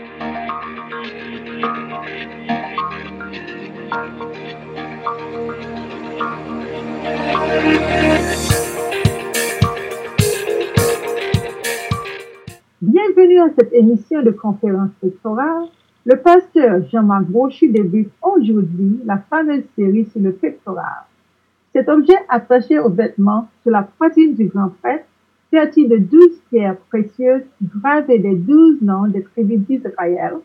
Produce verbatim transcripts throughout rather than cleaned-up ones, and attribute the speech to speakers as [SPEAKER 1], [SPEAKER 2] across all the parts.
[SPEAKER 1] Bienvenue à cette émission de conférence pectorale. Le pasteur Jean-Marc Brochu débute aujourd'hui la fameuse série sur le pectoral. Cet objet attaché aux vêtements sur la poitrine du grand prêtre, serti de douze pierres précieuses gravées des douze noms des tribus d'Israël.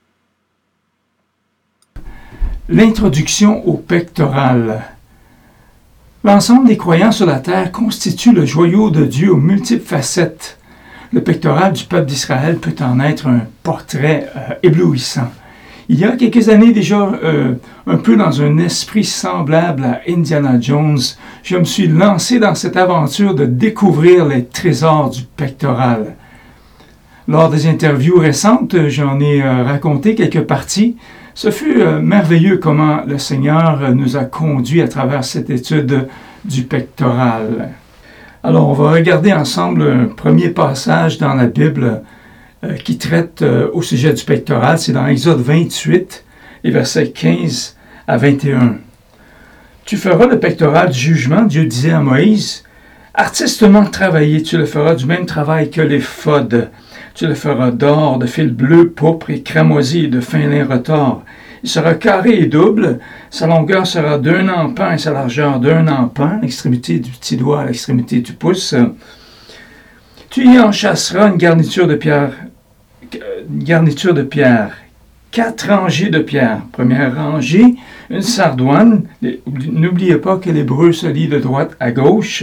[SPEAKER 2] L'introduction au pectoral. L'ensemble des croyants sur la terre constitue le joyau de Dieu aux multiples facettes. Le pectoral du peuple d'Israël peut en être un portrait euh, éblouissant. Il y a quelques années déjà, euh, un peu dans un esprit semblable à Indiana Jones, je me suis lancé dans cette aventure de découvrir les trésors du pectoral. Lors des interviews récentes, j'en ai euh, raconté quelques parties. Ce fut euh, merveilleux comment le Seigneur nous a conduits à travers cette étude du pectoral. Alors, on va regarder ensemble un premier passage dans la Bible euh, qui traite euh, au sujet du pectoral. C'est dans Exode vingt-huit, les versets quinze à vingt et un. « Tu feras le pectoral du jugement, Dieu disait à Moïse, artistement travaillé, tu le feras du même travail que l'éphod. Tu le feras d'or, de fil bleu, pourpre et cramoisi et de fin lin retors. Il sera carré et double, sa longueur sera d'un empan et sa largeur d'un empan, l'extrémité du petit doigt à l'extrémité du pouce. Tu y enchâsseras une garniture de pierre, une garniture de pierre, quatre rangées de pierre. Première rangée, une sardoine. N'oubliez pas que l'hébreu se lit de droite à gauche.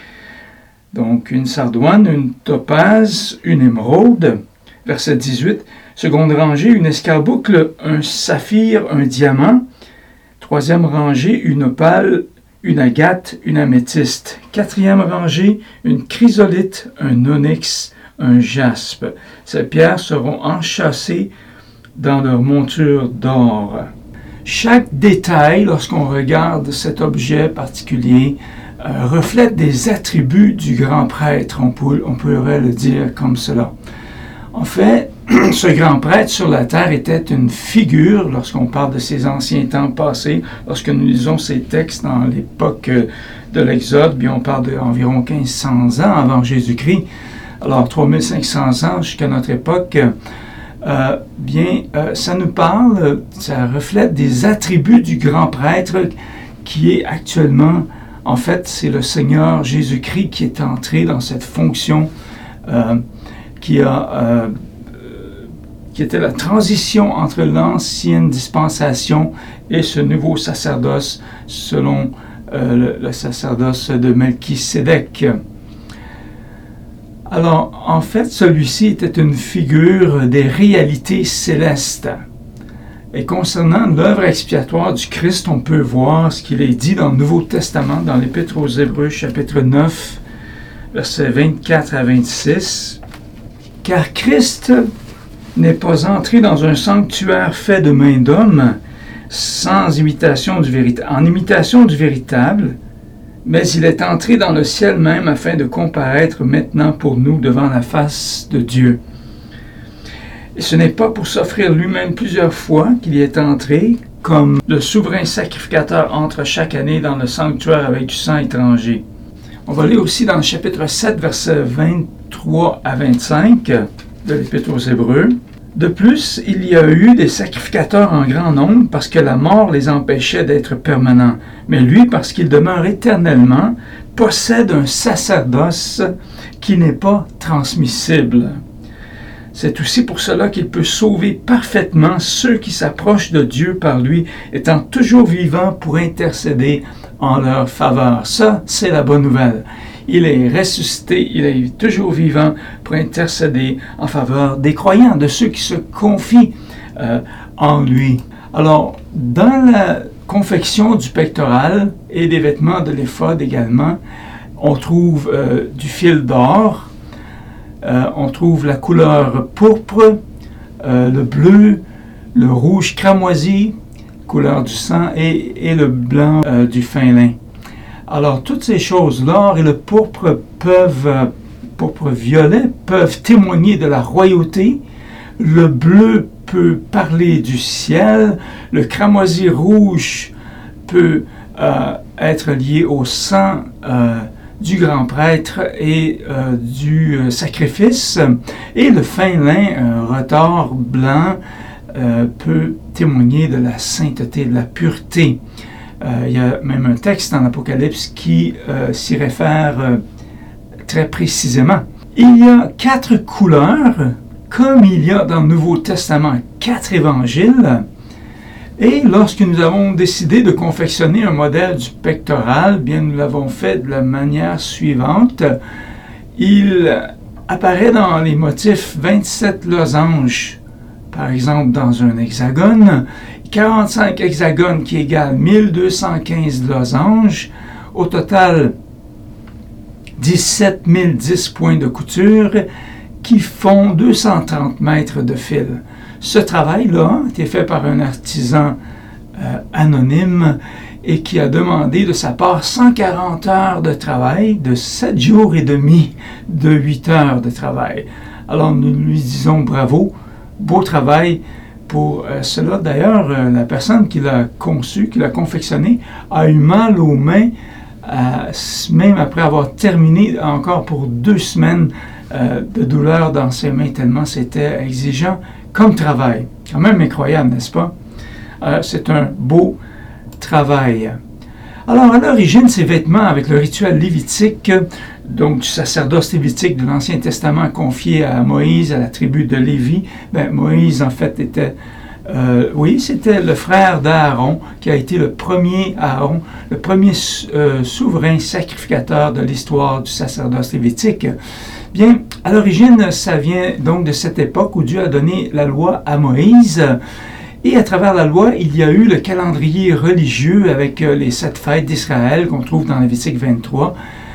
[SPEAKER 2] Donc une sardoine, une topaze, une émeraude. Verset dix-huit. Seconde rangée, une escarboucle, un saphir, un diamant. Troisième rangée, une opale, une agate, une améthyste. Quatrième rangée, une chrysolite, un onyx, un jaspe. Ces pierres seront enchâssées dans leur monture d'or. Chaque détail, lorsqu'on regarde cet objet particulier, euh, reflète des attributs du grand prêtre, on, peut, on pourrait le dire comme cela. En fait, ce grand prêtre sur la terre était une figure, lorsqu'on parle de ces anciens temps passés, lorsque nous lisons ces textes dans l'époque de l'Exode, bien on parle d'environ quinze cents ans avant Jésus-Christ, alors trois mille cinq cents ans jusqu'à notre époque, euh, bien euh, ça nous parle, ça reflète des attributs du grand prêtre qui est actuellement, en fait, c'est le Seigneur Jésus-Christ qui est entré dans cette fonction euh, qui a... Euh, qui était la transition entre l'ancienne dispensation et ce nouveau sacerdoce selon euh, le, le sacerdoce de Melchisédek. Alors, en fait, celui-ci était une figure des réalités célestes. Et concernant l'œuvre expiatoire du Christ, on peut voir ce qu'il est dit dans le Nouveau Testament, dans l'Épître aux Hébreux, chapitre neuf, versets vingt-quatre à vingt-six. « Car Christ n'est pas entré dans un sanctuaire fait de main d'homme, sans imitation du véritable, en imitation du véritable, mais il est entré dans le ciel même afin de comparaître maintenant pour nous devant la face de Dieu. Et ce n'est pas pour s'offrir lui-même plusieurs fois qu'il y est entré, comme le souverain sacrificateur entre chaque année dans le sanctuaire avec du sang étranger. » On va lire aussi dans le chapitre sept, versets vingt-trois à vingt-cinq de l'Épître aux Hébreux. « De plus, il y a eu des sacrificateurs en grand nombre parce que la mort les empêchait d'être permanents. Mais lui, parce qu'il demeure éternellement, possède un sacerdoce qui n'est pas transmissible. C'est aussi pour cela qu'il peut sauver parfaitement ceux qui s'approchent de Dieu par lui, étant toujours vivant pour intercéder en leur faveur. » Ça, c'est la bonne nouvelle. Il est ressuscité, il est toujours vivant pour intercéder en faveur des croyants, de ceux qui se confient euh, en lui. Alors, dans la confection du pectoral et des vêtements de l'éphod également, on trouve euh, du fil d'or, euh, on trouve la couleur pourpre, euh, le bleu, le rouge cramoisi, couleur du sang, et, et le blanc euh, du fin lin. Alors, toutes ces choses, l'or et le pourpre peuvent, euh, pourpre violet, peuvent témoigner de la royauté, Le bleu peut parler du ciel. Le cramoisi rouge peut euh, être lié au sang euh, du grand prêtre et euh, du euh, sacrifice. Et le fin lin, un retors blanc, euh, peut témoigner de la sainteté, de la pureté. Euh, il y a même un texte dans l'Apocalypse qui euh, s'y réfère euh, très précisément. Il y a quatre couleurs, comme il y a dans le Nouveau Testament quatre évangiles. Et lorsque nous avons décidé de confectionner un modèle du pectoral, bien nous l'avons fait de la manière suivante. Il apparaît dans les motifs vingt-sept losanges, par exemple dans un hexagone, quarante-cinq hexagones qui égalent mille deux cent quinze losanges, au total dix-sept mille dix points de couture qui font deux cent trente mètres de fil. Ce travail-là a été fait par un artisan euh, anonyme et qui a demandé de sa part cent quarante heures de travail, de sept jours et demi de huit heures de travail. Alors nous lui disons bravo, beau travail pour euh, cela. D'ailleurs, euh, la personne qui l'a conçu, qui l'a confectionné, a eu mal aux mains, euh, même après avoir terminé encore pour deux semaines euh, de douleur dans ses mains, tellement c'était exigeant comme travail. Quand même incroyable, n'est-ce pas? Euh, c'est un beau travail. Alors, à l'origine, ces vêtements avec le rituel lévitique, donc du sacerdoce lévitique de l'Ancien Testament confié à Moïse, à la tribu de Lévi, ben, Moïse, en fait, était, euh, oui, c'était le frère d'Aaron, qui a été le premier Aaron, le premier euh, souverain sacrificateur de l'histoire du sacerdoce lévitique. Bien, à l'origine, ça vient donc de cette époque où Dieu a donné la loi à Moïse. Et à travers la loi, il y a eu le calendrier religieux avec les sept fêtes d'Israël qu'on trouve dans Lévitique vingt-trois,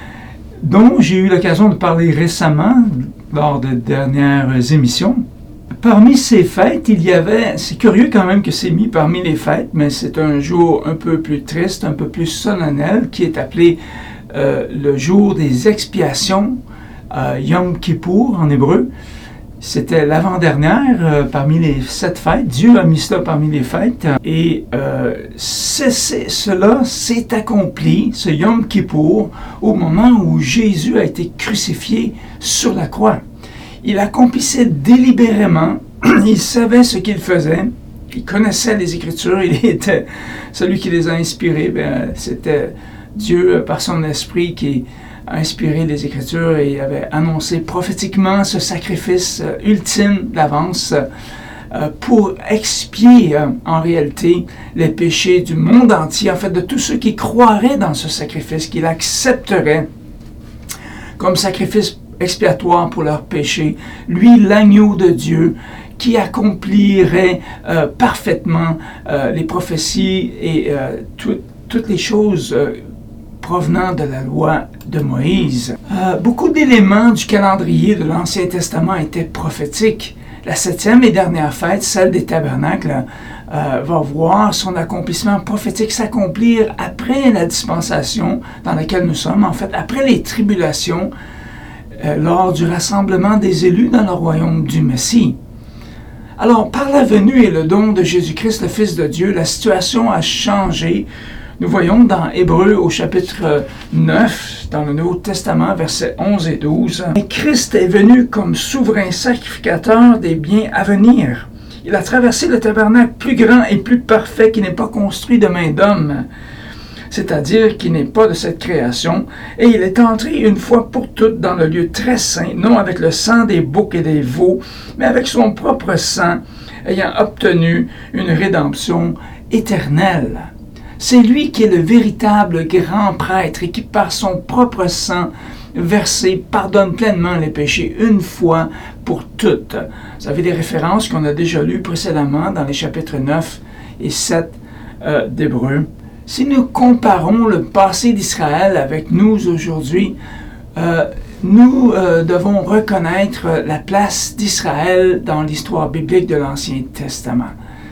[SPEAKER 2] dont j'ai eu l'occasion de parler récemment lors de dernières émissions. Parmi ces fêtes, il y avait, c'est curieux quand même que c'est mis parmi les fêtes, mais c'est un jour un peu plus triste, un peu plus solennel, qui est appelé euh, le jour des expiations, Euh, Yom Kippour en hébreu. C'était l'avant-dernière euh, parmi les sept fêtes. Dieu a mis cela parmi les fêtes. Et euh, c'est, c'est, cela s'est accompli, ce Yom Kippour, au moment où Jésus a été crucifié sur la croix. Il accomplissait délibérément, il savait ce qu'il faisait, il connaissait les Écritures, il était celui qui les a inspirées. Ben, c'était Dieu, par son esprit, qui a inspiré les Écritures et avait annoncé prophétiquement ce sacrifice euh, ultime d'avance euh, pour expier euh, en réalité les péchés du monde entier, en fait de tous ceux qui croiraient dans ce sacrifice, qui l'accepteraient comme sacrifice expiatoire pour leurs péchés. Lui, l'agneau de Dieu, qui accomplirait euh, parfaitement euh, les prophéties et euh, tout, toutes les choses euh, provenant de la loi de Moïse. Euh, beaucoup d'éléments du calendrier de l'Ancien Testament étaient prophétiques. La septième et dernière fête, celle des tabernacles, euh, va voir son accomplissement prophétique s'accomplir après la dispensation dans laquelle nous sommes, en fait, après les tribulations, euh, lors du rassemblement des élus dans le royaume du Messie. Alors, par la venue et le don de Jésus-Christ, le Fils de Dieu, la situation a changé. Nous voyons dans Hébreux au chapitre neuf, dans le Nouveau Testament, versets onze et douze, « Christ est venu comme souverain sacrificateur des biens à venir. Il a traversé le tabernacle plus grand et plus parfait qui n'est pas construit de main d'homme, c'est-à-dire qui n'est pas de cette création, et il est entré une fois pour toutes dans le lieu très saint, non avec le sang des boucs et des veaux, mais avec son propre sang, ayant obtenu une rédemption éternelle. » C'est lui qui est le véritable grand prêtre et qui, par son propre sang versé, pardonne pleinement les péchés une fois pour toutes. Vous avez des références qu'on a déjà lues précédemment dans les chapitres neuf et sept euh, d'Hébreux. Si nous comparons le passé d'Israël avec nous aujourd'hui, euh, nous euh, devons reconnaître la place d'Israël dans l'histoire biblique de l'Ancien Testament.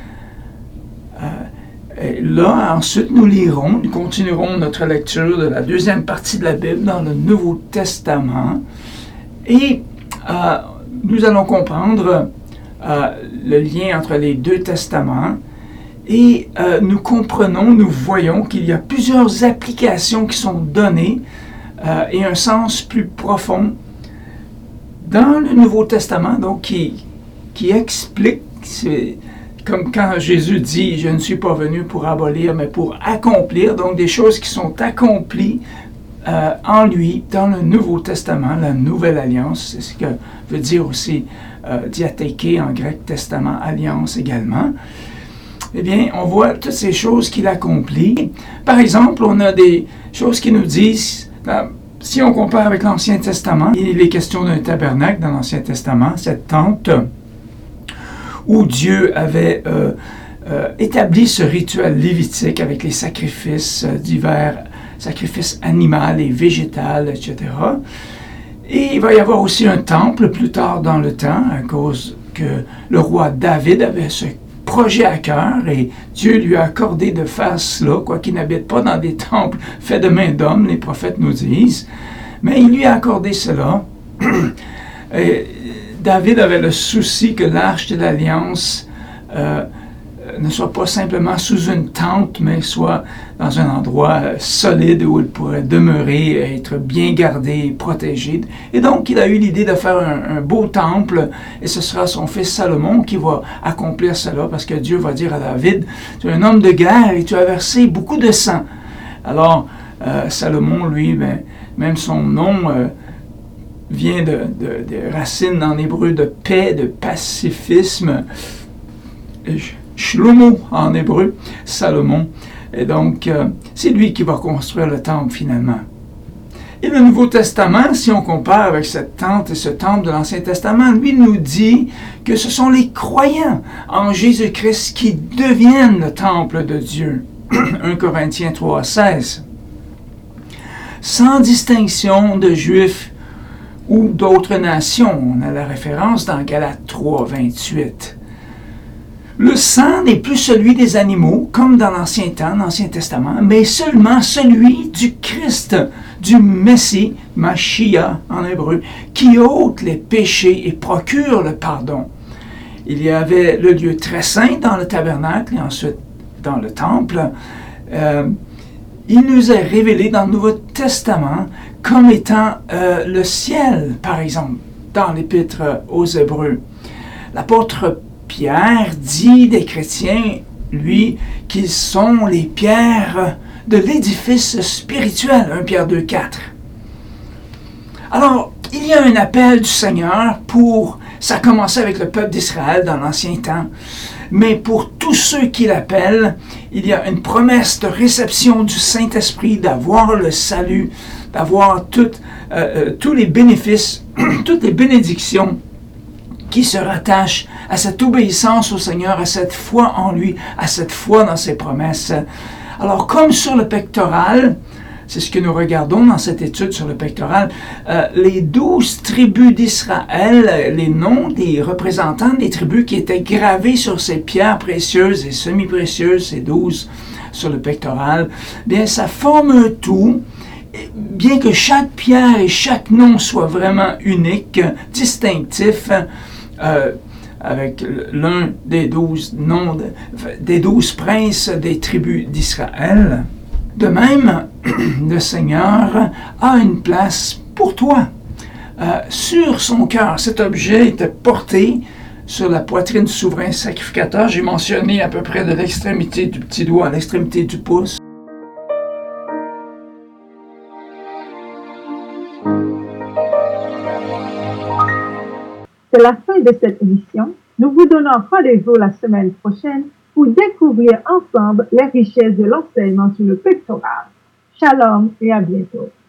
[SPEAKER 2] Euh, Et là, ensuite, nous lirons, nous continuerons notre lecture de la deuxième partie de la Bible dans le Nouveau Testament. Et euh, nous allons comprendre euh, le lien entre les deux testaments et euh, nous comprenons, nous voyons qu'il y a plusieurs applications qui sont données euh, et un sens plus profond dans le Nouveau Testament, donc qui, qui explique, c'est comme quand Jésus dit « Je ne suis pas venu pour abolir, mais pour accomplir », donc des choses qui sont accomplies euh, en lui, dans le Nouveau Testament, la Nouvelle Alliance, c'est ce que veut dire aussi euh, diatheke en grec, testament, alliance également. Eh bien, on voit toutes ces choses qu'il accomplit. Par exemple, on a des choses qui nous disent, dans, si on compare avec l'Ancien Testament, il est question d'un tabernacle dans l'Ancien Testament, cette tente où Dieu avait euh, euh, établi ce rituel lévitique avec les sacrifices euh, divers, sacrifices animaux et végétaux, et cetera. Et il va y avoir aussi un temple plus tard dans le temps, à cause que le roi David avait ce projet à cœur et Dieu lui a accordé de faire cela, quoiqu'il n'habite pas dans des temples faits de main d'homme, les prophètes nous disent, mais il lui a accordé cela. Et David avait le souci que l'arche de l'Alliance euh, ne soit pas simplement sous une tente, mais soit dans un endroit solide où il pourrait demeurer, être bien gardé, protégé. Et donc, il a eu l'idée de faire un, un beau temple, et ce sera son fils Salomon qui va accomplir cela, parce que Dieu va dire à David, « Tu es un homme de guerre et tu as versé beaucoup de sang. » Alors, euh, Salomon, lui, ben, même son nom euh, vient de, de, de racines en hébreu de paix, de pacifisme, Shlomo en hébreu, Salomon. Et donc, euh, c'est lui qui va construire le temple finalement. Et le Nouveau Testament, si on compare avec cette tente et ce temple de l'Ancien Testament, lui nous dit que ce sont les croyants en Jésus-Christ qui deviennent le temple de Dieu. un Corinthiens trois, seize. Sans distinction de Juifs ou d'autres nations. On a la référence dans Galates trois, vingt-huit. Le sang n'est plus celui des animaux, comme dans l'Ancien temps, l'Ancien Testament, mais seulement celui du Christ, du Messie, Mashiach en hébreu, qui ôte les péchés et procure le pardon. Il y avait le lieu très saint dans le tabernacle et ensuite dans le temple. Euh, il nous est révélé dans le Nouveau Testament comme étant euh, le ciel, par exemple, dans l'Épître aux Hébreux. L'apôtre Pierre dit des chrétiens, lui, qu'ils sont les pierres de l'édifice spirituel, un Pierre deux, quatre. Alors, il y a un appel du Seigneur pour, ça a commencé avec le peuple d'Israël dans l'Ancien temps, mais pour tous ceux qui l'appellent, il y a une promesse de réception du Saint-Esprit, d'avoir le salut, d'avoir tout, euh, tous les bénéfices, toutes les bénédictions qui se rattachent à cette obéissance au Seigneur, à cette foi en lui, à cette foi dans ses promesses. Alors, comme sur le pectoral, c'est ce que nous regardons dans cette étude sur le pectoral, euh, les douze tribus d'Israël, les noms des représentants des tribus qui étaient gravés sur ces pierres précieuses et semi-précieuses, ces douze sur le pectoral, bien, ça forme un tout. Bien que chaque pierre et chaque nom soit vraiment unique, distinctif, euh, avec l'un des douze noms, de, des douze princes des tribus d'Israël, de même, le Seigneur a une place pour toi. Euh, sur son cœur, cet objet était porté sur la poitrine du souverain sacrificateur. J'ai mentionné à peu près de l'extrémité du petit doigt à l'extrémité du pouce.
[SPEAKER 1] C'est la fin de cette émission. Nous vous donnons rendez-vous la semaine prochaine pour découvrir ensemble les richesses de l'enseignement sur le pectoral. Shalom et à bientôt.